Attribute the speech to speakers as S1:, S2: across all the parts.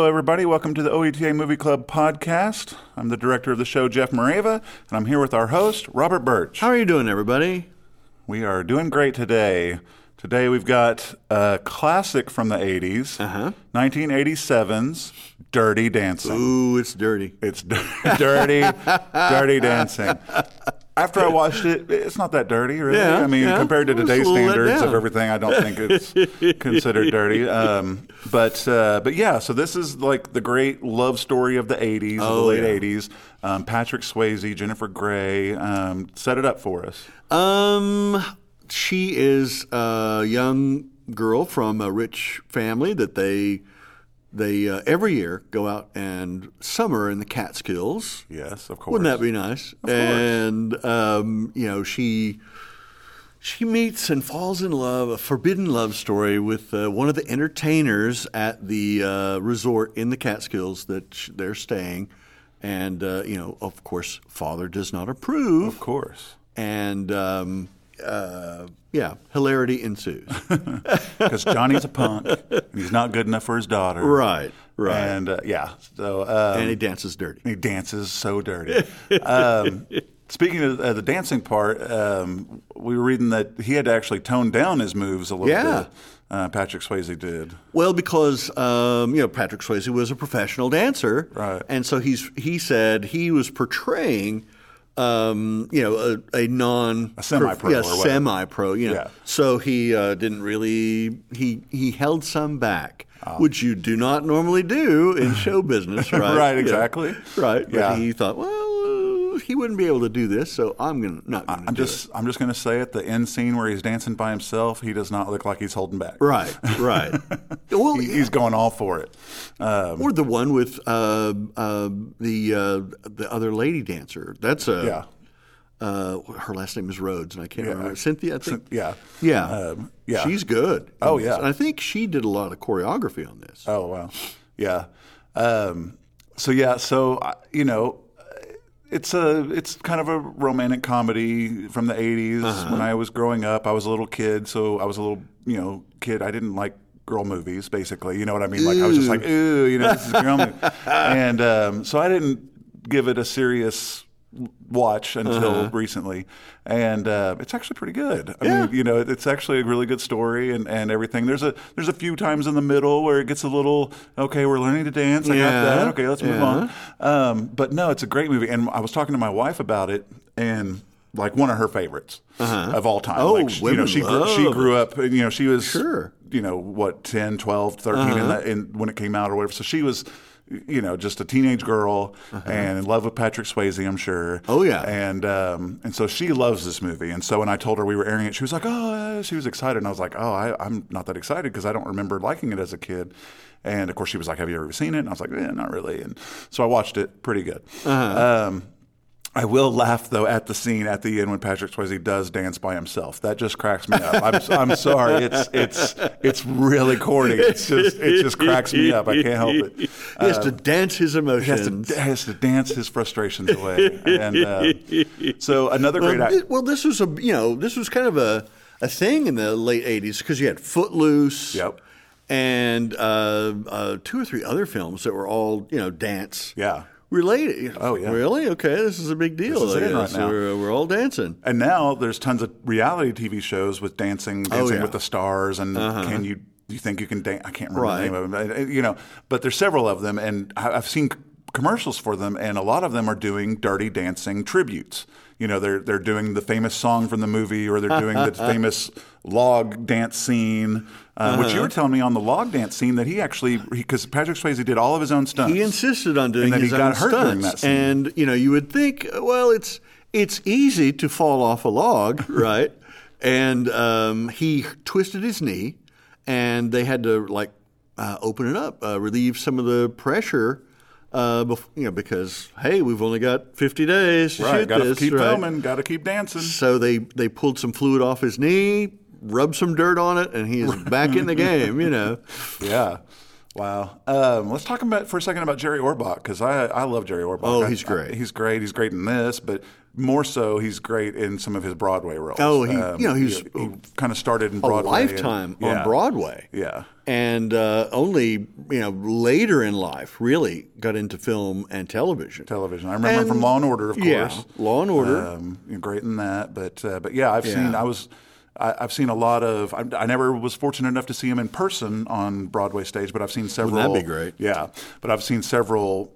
S1: Hello, everybody. Welcome to the OETA Movie Club podcast. I'm the director of the show, Jeff Moreva, and I'm here with our host, Robert Birch.
S2: How are you doing, everybody?
S1: We are doing great today. Today we've got a classic from the 80s, 1987's Dirty Dancing.
S2: Ooh, it's dirty.
S1: It's dirty Dancing. After I watched it, it's not that dirty, really.
S2: Yeah,
S1: I mean, compared to today's standards of everything, I don't think it's considered dirty. But yeah, so this is like the great love story of the 80s, the late 80s. Patrick Swayze, Jennifer Grey, set it up for us.
S2: She is a young girl from a rich family that they every year go out and summer in the Catskills.
S1: Yes, of course.
S2: Wouldn't that be nice?
S1: Of
S2: And she meets and falls in love, a forbidden love story with one of the entertainers at the resort in the Catskills that they're staying. And of course, father does not approve.
S1: Of course.
S2: And hilarity ensues.
S1: Because Johnny's a punk, and he's not good enough for his daughter.
S2: Right.
S1: And
S2: and he dances dirty.
S1: He dances so dirty. Speaking of the dancing part, we were reading that he had to actually tone down his moves a little bit. Patrick Swayze did.
S2: Well, because Patrick Swayze was a professional dancer,
S1: right?
S2: And so he said he was portraying a
S1: semi-pro,
S2: semi-pro. So he didn't really he held some back, which you do not normally do in show business, right?
S1: Right, exactly.
S2: Right.
S1: Yeah.
S2: But he thought, well, he wouldn't be able to do this, so I'm just
S1: going to say it. The end scene where he's dancing by himself, he does not look like he's holding back.
S2: Right. Well,
S1: he's going all for it.
S2: Or the one with the other lady dancer. That's her last name is Rhodes, and I can't remember. Cynthia, I think.
S1: Yeah.
S2: She's good.
S1: Oh, yeah.
S2: And I think she did a lot of choreography on this.
S1: Oh, wow. Yeah. It's kind of a romantic comedy from the 80s. When I was growing up, I was a little kid, so I was a little, kid. I didn't like girl movies, basically. You know what I mean? Like, I was just like, ooh, this is a girl movie. And so I didn't give it a serious watch until recently, and it's actually pretty good. I mean, it's actually a really good story and everything. There's a few times in the middle where it gets a little, okay, we're learning to dance. I got that. Okay, let's move on. But no, it's a great movie, and I was talking to my wife about it, and like one of her favorites of all time.
S2: Oh,
S1: like, she grew up. She was 10, 12, 13 when it came out or whatever. So she was, just a teenage girl and in love with Patrick Swayze, I'm sure.
S2: Oh, yeah.
S1: And so she loves this movie. And so when I told her we were airing it, she was like, she was excited. And I was like, I'm not that excited because I don't remember liking it as a kid. And of course she was like, have you ever seen it? And I was like, not really. And so I watched it. Pretty good. I will laugh though at the scene at the end when Patrick Swayze does dance by himself. That just cracks me up. I'm sorry. It's really corny. It just cracks me up. I can't help it.
S2: He has to dance his emotions.
S1: He has to dance his frustrations away. And so another great.
S2: This was this was kind of a thing in the late '80s because you had Footloose.
S1: Yep.
S2: And 2 or 3 other films that were all dance.
S1: Yeah.
S2: Related.
S1: Oh, yeah.
S2: Really? Okay, this is a big deal.
S1: This is it right now.
S2: We're all dancing.
S1: And now there's tons of reality TV shows with dancing with the stars, and can you think you can dance? I can't remember the name of them. But there's several of them, and I've seen commercials for them, and a lot of them are doing Dirty Dancing tributes. They're doing the famous song from the movie, or they're doing the famous log dance scene, which you were telling me on the log dance scene that because Patrick Swayze did all of his own stunts.
S2: He insisted on doing his own stunts. And then he got hurt during that scene. And, you would think, well, it's easy to fall off a log, right? And he twisted his knee, and they had to, open it up, relieve some of the pressure. Because hey, we've only got 50 days to shoot
S1: gotta
S2: this.
S1: Keep filming, gotta keep dancing.
S2: So they pulled some fluid off his knee, rubbed some dirt on it, and he's back in the game.
S1: Yeah. Wow. Let's talk for a second about Jerry Orbach, because I love Jerry Orbach.
S2: Oh, he's great.
S1: He's great. He's great in this, but more so, he's great in some of his Broadway roles.
S2: Oh, he
S1: kind of started in
S2: a
S1: Broadway.
S2: lifetime on Broadway.
S1: Yeah.
S2: And only, later in life really got into film and television.
S1: I remember him from Law and Order, of course.
S2: Yeah, Law and Order.
S1: Great in that. But yeah, I've seen a lot of. I never was fortunate enough to see him in person on Broadway stage, but I've seen several.
S2: Wouldn't that be great?
S1: Yeah, but I've seen several.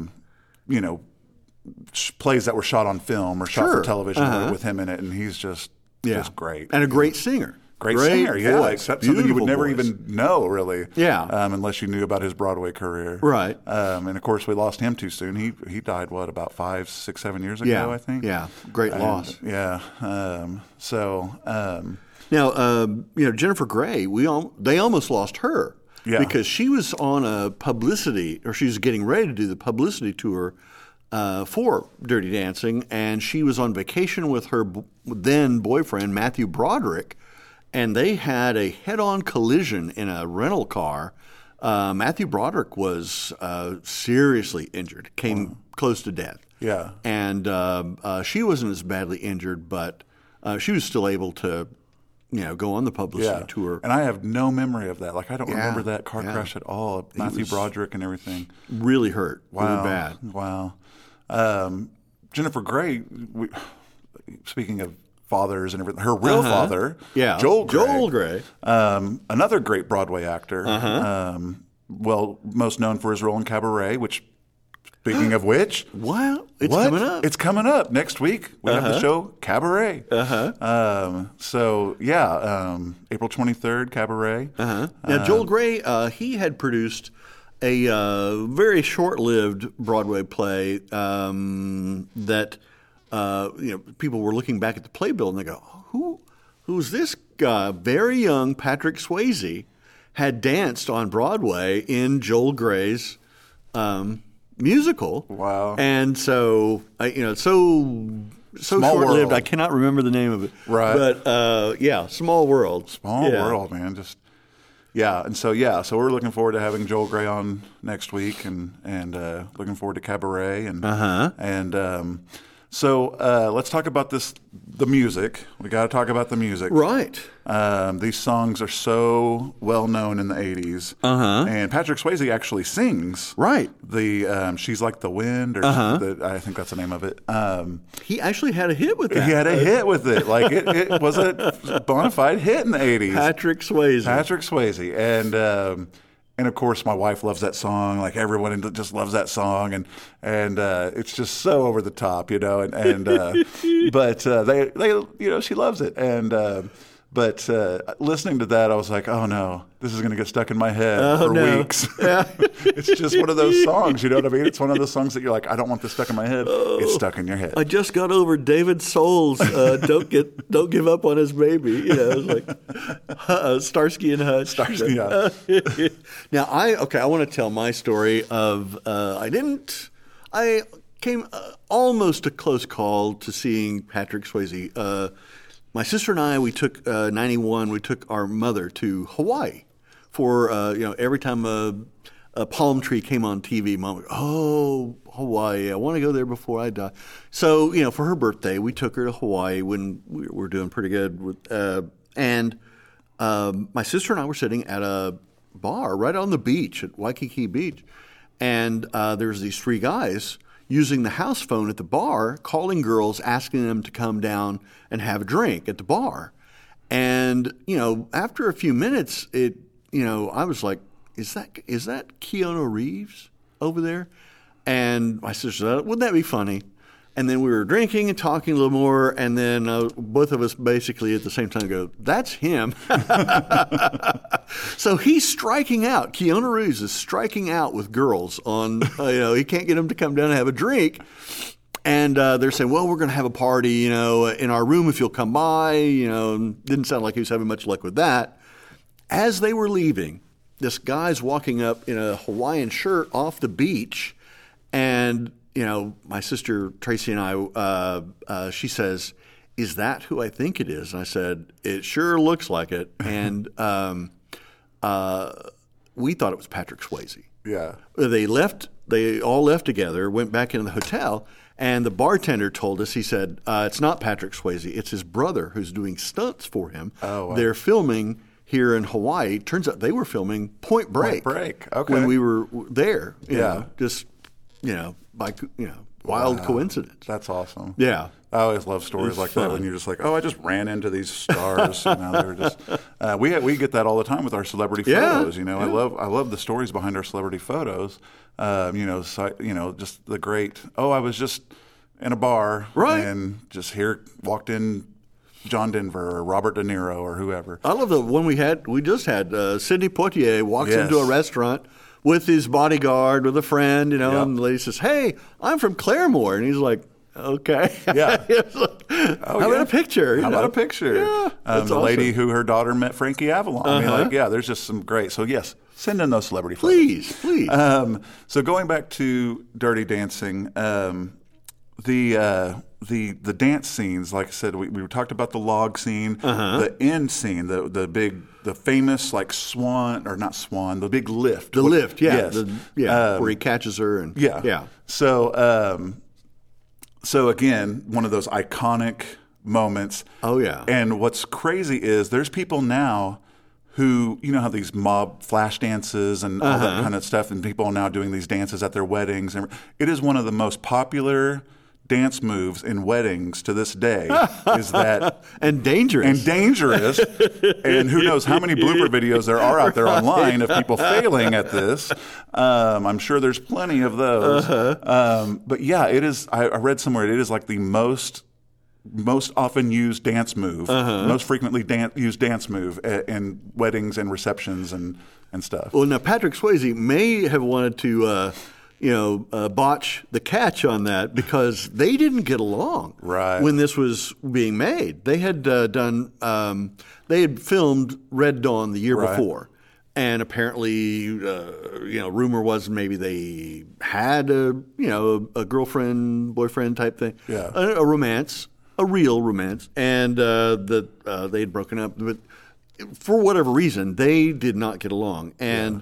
S1: Plays that were shot on film or shot for television with him in it, and he's just great.
S2: And a great singer.
S1: Great singer,
S2: voice.
S1: Except something you would never even know, really.
S2: Yeah.
S1: Unless you knew about his Broadway career.
S2: Right.
S1: And of course, we lost him too soon. He died, about 5, 6, 7 years ago, I think.
S2: Yeah. Great loss.
S1: Yeah.
S2: Now, Jennifer Grey, they almost lost her.
S1: Yeah.
S2: Because she was on a publicity, or she was getting ready to do the publicity tour for Dirty Dancing, and she was on vacation with her then boyfriend, Matthew Broderick, and they had a head-on collision in a rental car. Matthew Broderick was seriously injured, came close to death.
S1: Yeah.
S2: And she wasn't as badly injured, but she was still able to go on the publicity tour.
S1: And I have no memory of that. Like, I don't remember that car crash at all. Matthew Broderick and everything.
S2: Really hurt.
S1: Wow.
S2: Really bad.
S1: Wow. Jennifer Grey, speaking of fathers and everything, her real father, Joel Grey. Another great Broadway actor. Most known for his role in Cabaret, which, speaking of which.
S2: Wow. Coming up.
S1: It's coming up next week. We have the show Cabaret. April 23rd, Cabaret.
S2: Now, Joel Grey, he had produced a very short-lived Broadway play that people were looking back at the playbill and they go, who's this guy? Very young Patrick Swayze had danced on Broadway in Joel Grey's musical.
S1: Wow.
S2: And so, so short-lived, I cannot remember the name of it.
S1: Right.
S2: But, Small World.
S1: Small World, man. So we're looking forward to having Joel Grey on next week, and looking forward to Cabaret, So let's talk about the music. We got to talk about the music.
S2: Right.
S1: These songs are so well known in the 80s. And Patrick Swayze actually sings.
S2: Right.
S1: The She's Like the Wind, or I think that's the name of it.
S2: He actually had a hit with that.
S1: He had a hit with it. Like it was a bona fide hit in the 80s.
S2: Patrick Swayze.
S1: And of course, my wife loves that song. Like, everyone just loves that song, and it's just so over the top, but she loves it, but listening to that, I was like, oh no, this is going to get stuck in my head for weeks.
S2: Yeah.
S1: It's just one of those songs, you know what I mean? It's one of those songs that you're like, I don't want this stuck in my head. It's stuck in your head.
S2: I just got over David Soul's "Don't Give Up on His Baby." It's like Starsky and Hutch. Now I want to tell my story of I came almost a close call to seeing Patrick Swayze. My sister and I, we took 91. We took our mother to Hawaii for every time a palm tree came on TV, Mom would go, "Oh, Hawaii! I want to go there before I die." So for her birthday, we took her to Hawaii when we were doing pretty good. And my sister and I were sitting at a bar right on the beach at Waikiki Beach, and there's these three guys using the house phone at the bar, calling girls, asking them to come down and have a drink at the bar. And, after a few minutes, I was like, is that Keanu Reeves over there? And my sister said, wouldn't that be funny? And then we were drinking and talking a little more, and then both of us basically at the same time go, that's him. So he's striking out. Keanu Reeves is striking out with girls on, he can't get them to come down and have a drink. And they're saying, well, we're going to have a party, in our room if you'll come by. Didn't sound like he was having much luck with that. As they were leaving, this guy's walking up in a Hawaiian shirt off the beach, and my sister Tracy and I, she says, "Is that who I think it is?" And I said, "It sure looks like it." And we thought it was Patrick Swayze.
S1: Yeah.
S2: They all left together, went back into the hotel, And the bartender told us, he said, it's not Patrick Swayze, it's his brother who's doing stunts for him.
S1: Oh, wow.
S2: They're filming here in Hawaii. Turns out they were filming Point Break.
S1: Point Break, okay.
S2: When we were there. You
S1: Yeah.
S2: know, just, by, wild coincidence.
S1: That's awesome.
S2: Yeah.
S1: I always love stories like that when you're just like, oh, I just ran into these stars. They're just we get that all the time with our celebrity photos. I love the stories behind our celebrity photos. Just the great. Oh, I was just in a bar and just walked in John Denver or Robert De Niro or whoever.
S2: I love the one we just had. Sidney Poitier walks into a restaurant with his bodyguard, with a friend, and the lady says, "Hey, I'm from Claremore," and he's like, "Okay,
S1: yeah,
S2: how about a picture?
S1: How about a picture?"
S2: Yeah,
S1: the
S2: awesome.
S1: lady who her daughter met Frankie Avalon. There's just some great. So yes, send in those celebrity
S2: photos, please.
S1: So going back to Dirty Dancing, the dance scenes, like I said, we talked about the log scene, the end scene, the famous like swan or not swan, the big lift.
S2: The lift, yeah,
S1: yes.
S2: Where he catches her and
S1: yeah. So again, one of those iconic moments.
S2: Oh yeah.
S1: And what's crazy is there's people now who, how these mob flash dances and all that kind of stuff, and people are now doing these dances at their weddings. And it is one of the most popular dance moves in weddings to this day. Is that
S2: and dangerous
S1: and who knows how many blooper videos there are out there online of people failing at this. I'm sure there's plenty of those. But yeah, it is. I read somewhere it is like the most often used dance move, most frequently used dance move in weddings and receptions and stuff.
S2: Well, now Patrick Swayze may have wanted to botch the catch on that because they didn't get along when this was being made. They had they had filmed Red Dawn the year before, and apparently, rumor was maybe they had a girlfriend, boyfriend type thing, a romance, a real romance, and that they had broken up, but for whatever reason, they did not get along, and.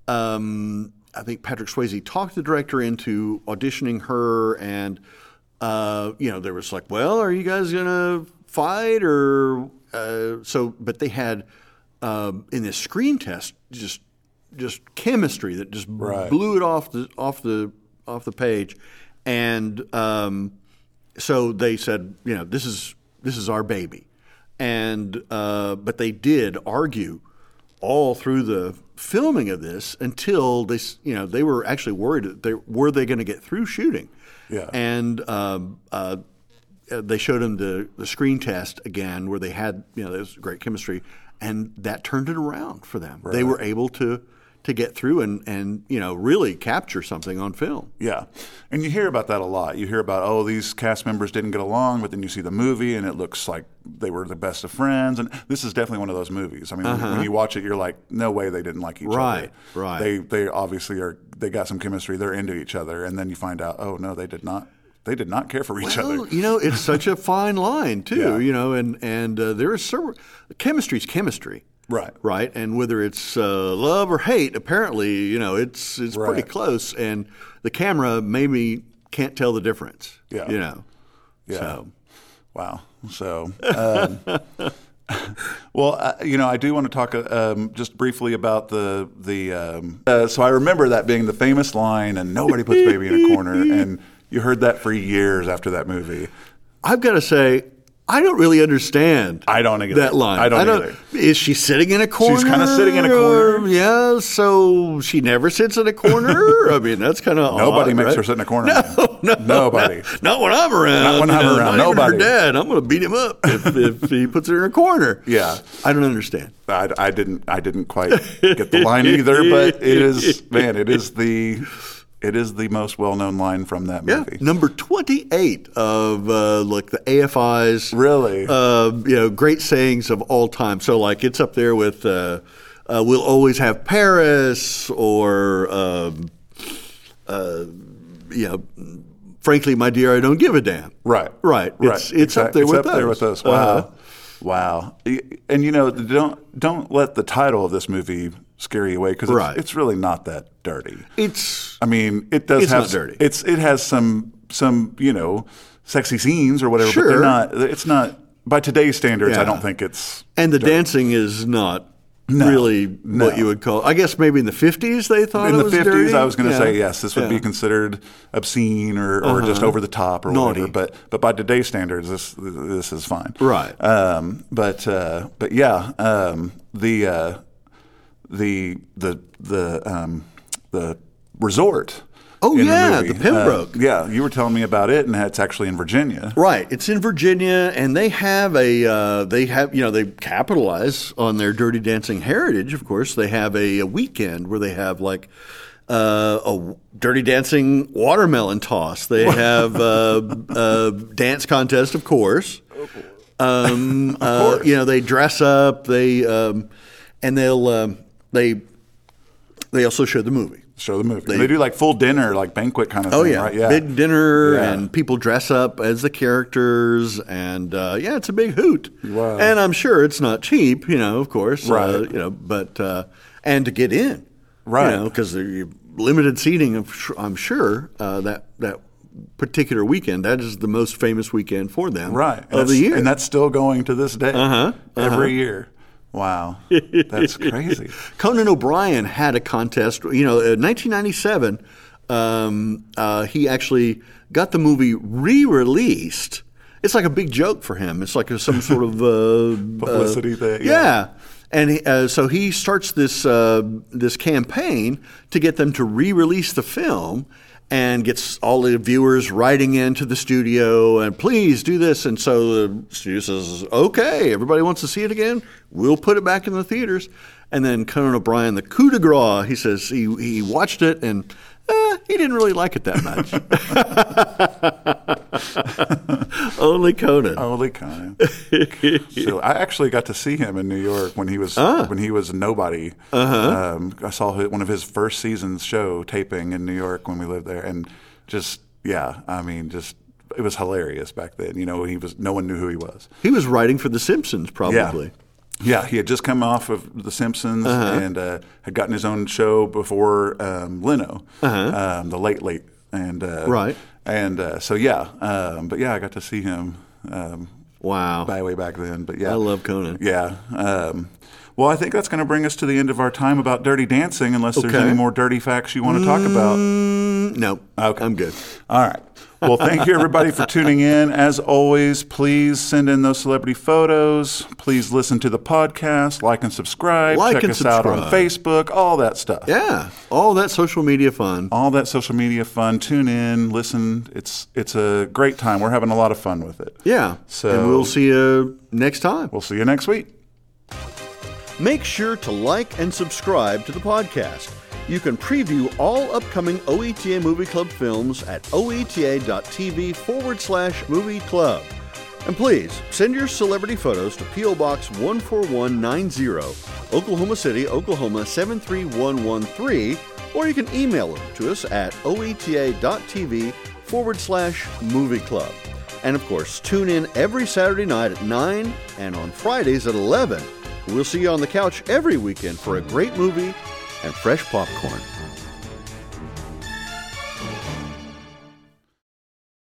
S2: I think Patrick Swayze talked the director into auditioning her, and there was like, well, are you guys gonna fight or so? But they had in this screen test just chemistry that just blew it off the page, and so they said, this is our baby, and but they did argue all through the filming of this until they were actually worried that were they going to get through shooting.
S1: Yeah.
S2: And they showed them the screen test again where they had there was great chemistry, and that turned it around for them. Right. They were able to get through and really capture something on film.
S1: Yeah. And you hear about that a lot. You hear about, these cast members didn't get along, but then you see the movie and it looks like they were the best of friends. And this is definitely one of those movies. I mean, when you watch it, you're like, no way they didn't like each other.
S2: Right.
S1: They obviously they got some chemistry. They're into each other. And then you find out, oh, no, they did not. They did not care for each other.
S2: It's such a fine line too, and there is chemistry's chemistry. Right. And whether it's love or hate, apparently, it's pretty close. And the camera maybe can't tell the difference.
S1: Yeah.
S2: Yeah. So.
S1: Wow. So, well, I do want to talk just briefly about the so I remember that being the famous line, and nobody puts baby in a corner. And you heard that for years after that movie.
S2: I've got to say, I don't really understand that line.
S1: I don't either.
S2: Is she sitting in a corner?
S1: She's kind of sitting in a corner.
S2: Yeah, so she never sits in a corner? I mean, that's kind of
S1: Nobody makes her sit in a corner.
S2: No,
S1: nobody.
S2: Not when I'm around.
S1: Not when I'm around.
S2: Not
S1: nobody.
S2: Even her dad. I'm going to beat him up if he puts her in a corner.
S1: Yeah.
S2: I don't understand.
S1: I didn't quite get the line either, but it is the most well-known line from that movie.
S2: Yeah, number 28 of the AFI's
S1: really
S2: great sayings of all time. So it's up there with "We'll always have Paris" or "Frankly, my dear, I don't give a damn."
S1: Right.
S2: It's up there with those.
S1: Wow. Wow. And don't let the title of this movie scare you away because it's really not that dirty.
S2: It does
S1: have
S2: not dirty.
S1: It has some sexy scenes or whatever,
S2: Sure.
S1: but they're not. It's not by today's standards. I don't think it's.
S2: And the dancing is not really what you would call. I guess maybe in the 50s they thought
S1: in
S2: it
S1: the
S2: was
S1: 50s.
S2: dirty.
S1: I was going to say yes. This would be considered obscene or just over the top or
S2: Naughty.
S1: whatever. But by today's standards, this is fine.
S2: Right.
S1: But yeah, the resort.
S2: Oh
S1: in
S2: yeah,
S1: the movie.
S2: the Pembroke.
S1: Yeah, you were telling me about it, and it's actually in Virginia.
S2: Right, it's in Virginia, and they have they capitalize on their Dirty Dancing heritage. Of course, they have a weekend where they have like a Dirty Dancing watermelon toss. They have a dance contest, of course. They dress up. They they also show the movie.
S1: They do like full dinner, like banquet kind of thing, right? Yeah.
S2: Big dinner, and people dress up as the characters, and it's a big hoot.
S1: Wow.
S2: And I'm sure it's not cheap, of course,
S1: right?
S2: But and to get in,
S1: right?
S2: Because the limited seating, I'm sure that particular weekend, that is the most famous weekend for them,
S1: right?
S2: Of the year,
S1: and that's still going to this day, every year. Wow, that's crazy.
S2: Conan O'Brien had a contest. In 1997, he actually got the movie re-released. It's like a big joke for him. It's like some sort of
S1: publicity thing.
S2: Yeah. And so he starts this campaign to get them to re-release the film, and gets all the viewers writing into the studio and please do this. And so the studio says, okay, everybody wants to see it again. We'll put it back in the theaters. And then Conan O'Brien, the coup de grace, he says he watched it and he didn't really like it that much. Only Conan.
S1: So I actually got to see him in New York when he was nobody. I saw one of his first season's show taping in New York when we lived there, and it was hilarious back then. No one knew who he was.
S2: He was writing for The Simpsons, probably.
S1: Yeah, he had just come off of The Simpsons and had gotten his own show before Leno, The Late Late, and
S2: right.
S1: And but yeah, I got to see him.
S2: Wow,
S1: way back then. But yeah,
S2: I love Conan.
S1: Yeah. Well, I think that's going to bring us to the end of our time about Dirty Dancing, unless there's any more dirty facts you want to talk about.
S2: No,
S1: okay,
S2: I'm good.
S1: All right. Well, thank you, everybody, for tuning in. As always, please send in those celebrity photos. Please listen to the podcast, like and subscribe. Check us out on Facebook, all that stuff.
S2: Yeah, all that social media fun.
S1: Tune in, listen. It's a great time. We're having a lot of fun with it.
S2: Yeah.
S1: So,
S2: and we'll see you next time.
S1: We'll see you next week.
S2: Make sure to like and subscribe to the podcast. You can preview all upcoming OETA Movie Club films at oeta.tv/movie club. And please, send your celebrity photos to P.O. Box 14190, Oklahoma City, Oklahoma 73113, or you can email them to us at oeta.tv/movie club. And of course, tune in every Saturday night at 9 and on Fridays at 11. We'll see you on the couch every weekend for a great movie and fresh popcorn.